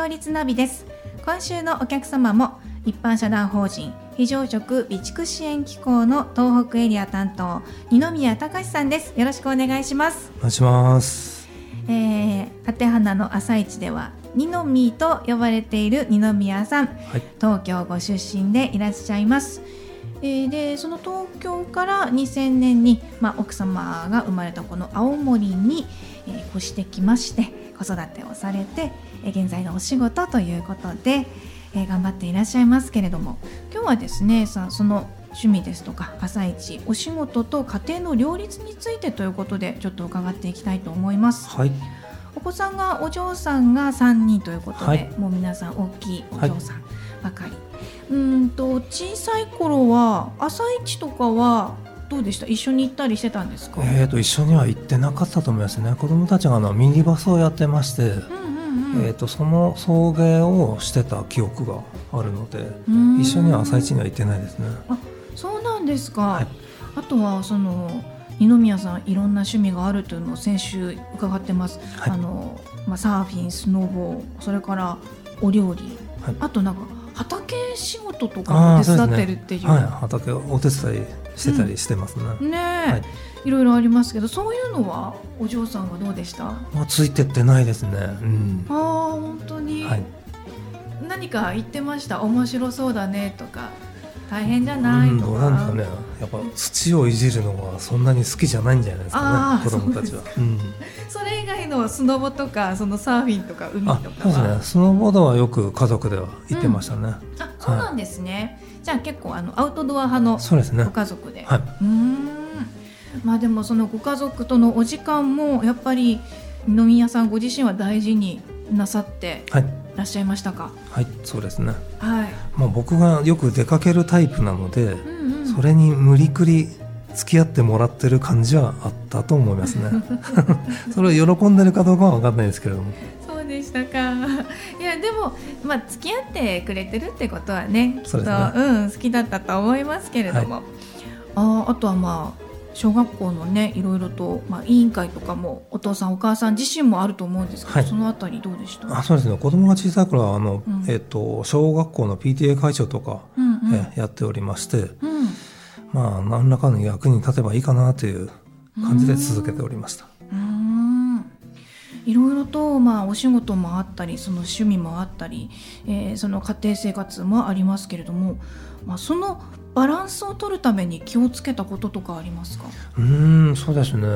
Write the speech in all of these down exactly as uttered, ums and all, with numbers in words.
両立ナビです。今週のお客様も一般社団法人非常食備蓄支援機構の東北エリア担当二宮隆さんです。よろしくお願いします。 お願いします。 えー、ハテハナの朝市では二宮と呼ばれている二宮さん、はい、東京ご出身でいらっしゃいます。えー、でその東京からにせんねんに、まあ、奥様が生まれたこの青森に、えー、越してきまして子育てをされて、えー、現在のお仕事ということで、えー、頑張っていらっしゃいますけれども、今日はですねさその趣味ですとか朝市お仕事と家庭の両立についてということでちょっと伺っていきたいと思います。 はい、 お子さんがお嬢さんがさんにんということで、 はい、 もう皆さん大きいお嬢さんばかり、はい、うーんと小さい頃は朝市とかはどうでした？一緒に行ったりしてたんですか？ えーと一緒には行ってなかったと思いますね。子どもたちがあのミニバスをやってまして、うんうんうん、えーとその送迎をしてた記憶があるので一緒には朝市には行ってないですね。 あ、そうなんですか、はい、あとはその二宮さんいろんな趣味があるというのを先週伺ってます、はい、あのまあ、サーフィン、スノボ、それからお料理、はい、あとなんか畑仕事とかも手伝ってるっていう、 ね、はい、畑をお手伝いしてたりしてますね、 うん、ね、 はい、 いろいろありますけど、そういうのはお嬢さんはどうでした？ まあ、ついてってないですね、うん、 ああ本当に、はい、何か言ってました？面白そうだねとか大変じゃないとか、うん、 どうなんですかね。やっぱ土をいじるのはそんなに好きじゃないんじゃないですかね、子供たちは。そ, うん、 それ以外のスノボとかそのサーフィンとか海とかは？ そうですね、スノボードはよく家族では行ってましたね、うん、 あ、そうなんですね、はい、じゃあ結構あのアウトドア派のご家族 で, で、ね、はい、うーん、まあ、でもそのご家族とのお時間もやっぱり二宮さんご自身は大事になさっていらっしゃいましたか？ はい、はい、そうですね、 はい、 まあ、僕がよく出かけるタイプなので、うんうん、それに無理くり付き合ってもらってる感じはあったと思いますねそれを喜んでるかどうかは分かんないですけれども。 そうでしたか。いやでも、まあ、付き合ってくれてるってことはね、きっと、ね、うん、好きだったと思いますけれども、はい、あ, あとはまあ小学校のねいろいろと、まあ、委員会とかもお父さんお母さん自身もあると思うんですけど、はい、そのあたりどうでした？ あ、そうですね、子供が小さい頃はあの、うん、えー、と小学校の ピーティーエー 会長とか、うんうん、えやっておりまして、うん、まあ、何らかの役に立てばいいかなという感じで続けておりました。 うーん、いろいろと、まあ、お仕事もあったりその趣味もあったり、えー、その家庭生活もありますけれども、まあ、そのバランスを取るために気をつけたこととかありますか？ うーん、そうですね、うん、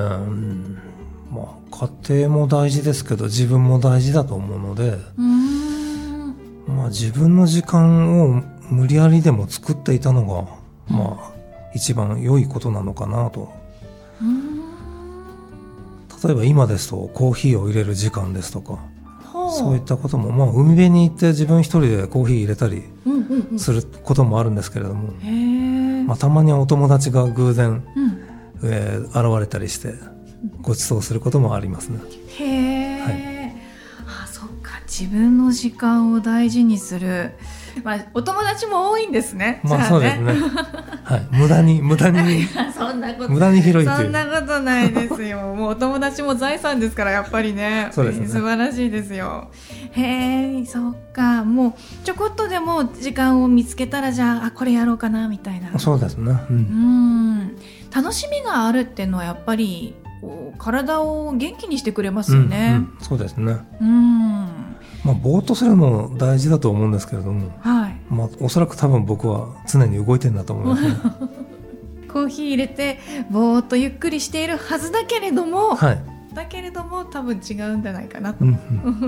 まあ、家庭も大事ですけど自分も大事だと思うので、うーん、まあ、自分の時間を無理やりでも作っていたのが、うん、まあ、一番良いことなのかなと。うーん、例えば今ですとコーヒーを入れる時間ですとか、そういったことも、まあ、海辺に行って自分一人でコーヒー入れたりすることもあるんですけれども、うんうんうん、まあ、たまにはお友達が偶然、うん、えー、現れたりしてご馳走することもありますね。 へー、はい、あ、そっか、自分の時間を大事にする、まあ、お友達も多いんですね。 まあ、ね、そうですね、はい、無駄に無駄にそんなこと無駄に広いという。 そんなことないですよもうお友達も財産ですからやっぱり ね, そうですね、 素晴らしいですよ。へえ、そっか、もうちょこっとでも時間を見つけたらじゃあ、あこれやろうかなみたいな。 そうですね、うん、 うーん、楽しみがあるっていうのはやっぱり体を元気にしてくれますよね、 うんうん、そうですね、 うん、 まあ、ぼーっとするのも大事だと思うんですけれども、はい、まあ、おそらく多分僕は常に動いてるんだと思いますねコーヒー入れてぼーっとゆっくりしているはずだけれども、 はい、 だけれども多分違うんじゃないかなと、 うんうん、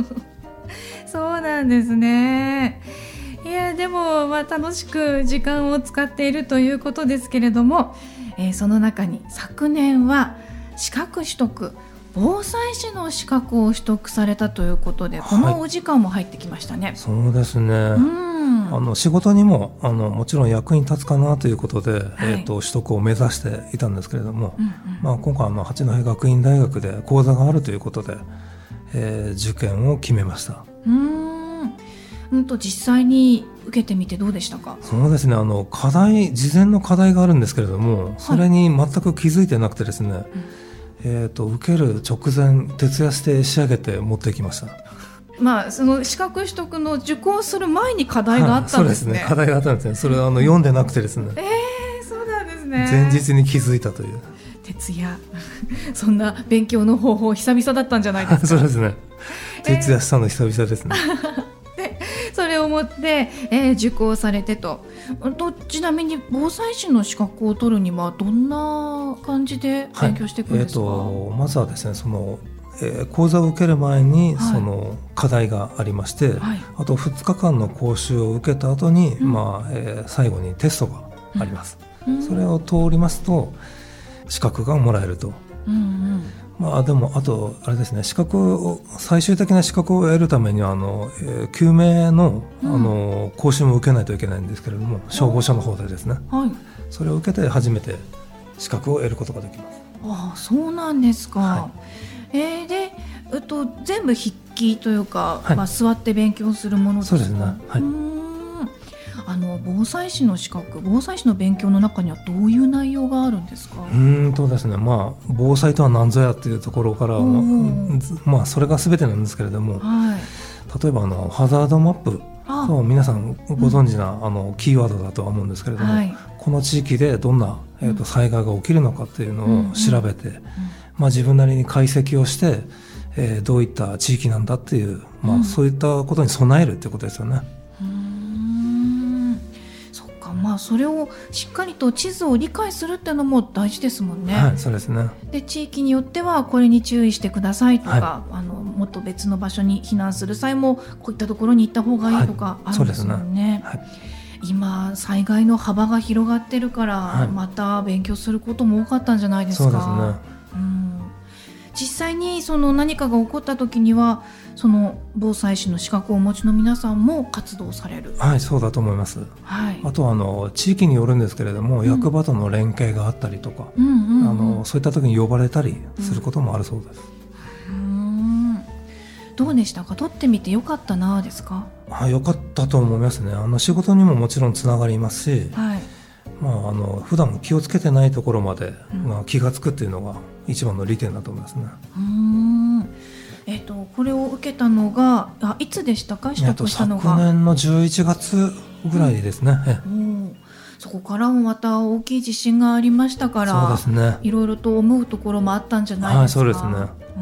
そうなんですね。いやでも、まあ、楽しく時間を使っているということですけれども、えー、その中に昨年は資格取得、防災士の資格を取得されたということで、このお時間も入ってきましたね。はい、 そうですね、うん、あの仕事にもあのもちろん役に立つかなということで、はい、えー、と取得を目指していたんですけれども、うんうん、まあ、今回の八戸学院大学で講座があるということで、えー、受験を決めました。 うーん、うんと実際に受けてみてどうでしたか？ そうですね、あの課題事前の課題があるんですけれども、それに全く気づいてなくてですね、はい、えー、と受ける直前徹夜して仕上げて持ってきました。 まあ、その資格取得の受講する前に課題があったんですね。 はい、そうですね、課題があったんですね。それはあの読んでなくてですね、 えー、そうなんですね。 前日に気づいたという。 徹夜そんな勉強の方法久々だったんじゃないですか。 そうですね、徹夜したの久々ですね。 でそれをもって、えー、受講されてと。とちなみに防災士の資格を取るにはどんな感じで勉強していくんですか？ はい、えーとまずはですね、そのえー、講座を受ける前にその課題がありまして、はい、あとふつかかんの講習を受けた後に、うん、まあえー、最後にテストがあります、うん、それを通りますと資格がもらえると、うんうん、まあ、でもあとあれですね、資格を最終的な資格を得るためにはあの、えー、救命 の, あの講習も受けないといけないんですけれども、消防署の方でですね、はい、それを受けて初めて資格を得ることができます。 ああ、そうなんですか。はい、えー、で、えっと、全部筆記というか、はい、まあ、座って勉強するものですか？ そうですね、はい、 うーん、あの防災士の資格、防災士の勉強の中にはどういう内容があるんですか？ うーんとですね、まあ、防災とは何ぞやっていうところから、まあ、それが全てなんですけれども、はい、例えばあのハザードマップと皆さんご存知な、うん、あのキーワードだとは思うんですけれども、はい、この地域でどんな、えーと、災害が起きるのかっていうのを調べて、うんうん、まあ、自分なりに解析をして、えー、どういった地域なんだっていう、まあ、うん、そういったことに備えるっていうことですよね。 うーん、そっか、まあ、それをしっかりと地図を理解するっていうのも大事ですもんね。 はい、そうですね。 で、地域によってはこれに注意してくださいとか、はい、あのもっと別の場所に避難する際もこういったところに行った方がいいとかあるんですもんね。はい、そうですね。はい、今災害の幅が広がってるから、はい、また勉強することも多かったんじゃないですか？ そうですね。 うん、実際にその何かが起こった時にはその防災士の資格をお持ちの皆さんも活動される？ はい、そうだと思います。はい、あとはあの地域によるんですけれども、うん、役場との連携があったりとか、うんうんうん、あのそういった時に呼ばれたりすることもあるそうです。 うん、どうでしたか？取ってみてよかったなですか？ はい、よかったと思いますね。あの仕事にももちろんつながりますし、はい、まあ、あの普段気をつけてないところまで、うん、まあ、気がつくっていうのが一番の利点だと思いますね。 うーん、えーと、これを受けたのがあいつでしたか？取得したのが昨年のじゅういちがつぐらいですね。うん、 そこからもまた大きい地震がありましたから、そうですね、いろいろと思うところもあったんじゃないですか？ はい、そうですね。 うん、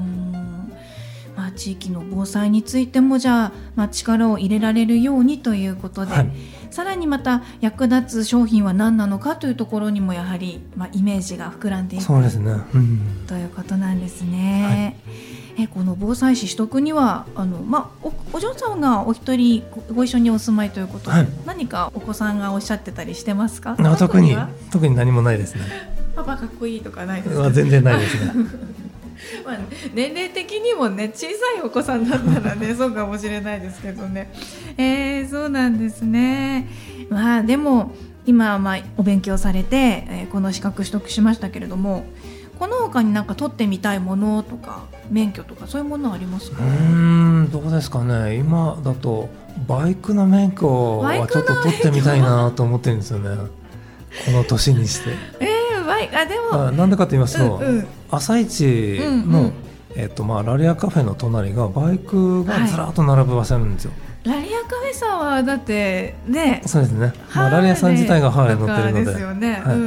まあ、地域の防災についてもじゃあ、まあ、力を入れられるようにということで、はい、さらにまた役立つ商品は何なのかというところにもやはり、まあ、イメージが膨らんでいく、 そうですね、うん、 ということなんですね。はい、えこの防災士取得にはあの、まあ、お, お嬢さんがお一人 ご, ご一緒にお住まいということで、はい、何かお子さんがおっしゃってたりしてますか？ あ、特に特に何もないですね。 パパかっこいいとかないですか？ 全然ないですね。 まあ、年齢的にもね、小さいお子さんだったらねそうかもしれないですけどね。えー、そうなんですね。まあ、でも今はまあお勉強されて、えー、この資格取得しましたけれども、この他になんか取ってみたいものとか免許とかそういうものはありますか？ うーん、どうですかね。今だとバイクの免許はちょっと取ってみたいなと思ってるんですよね。この年にして。 えー、バイク、あ、でもあ、なんでかと言いますと、うんうん、朝一の、うんうん、えーとまあ、ラリアカフェの隣がバイクがずらっと並ぶ場所なんですよ。 はい、ラリアカフェさんはだってね、 そうですね、まあ、ラリアさん自体がハーレー乗ってるのでですよね。はい、うんうん、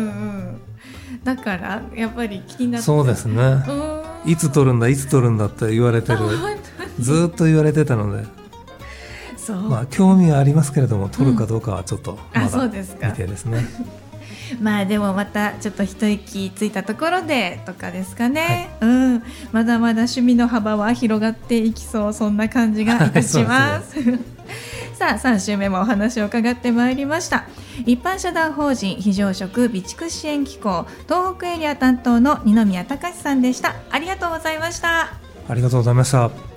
だからやっぱり気になって、 そうですね、いつ取るんだいつ取るんだって言われてる、ずっと言われてたので、そう、まあ、興味はありますけれども取るかどうかはちょっとまだ未定ですね。 まあでもまたちょっと一息ついたところでとかですかね。はい、うん、まだまだ趣味の幅は広がっていきそう、そんな感じがいたします。さあさん週目もお話を伺ってまいりました。一般社団法人非常食備蓄支援機構東北エリア担当の二宮隆さんでした。ありがとうございました。 ありがとうございました。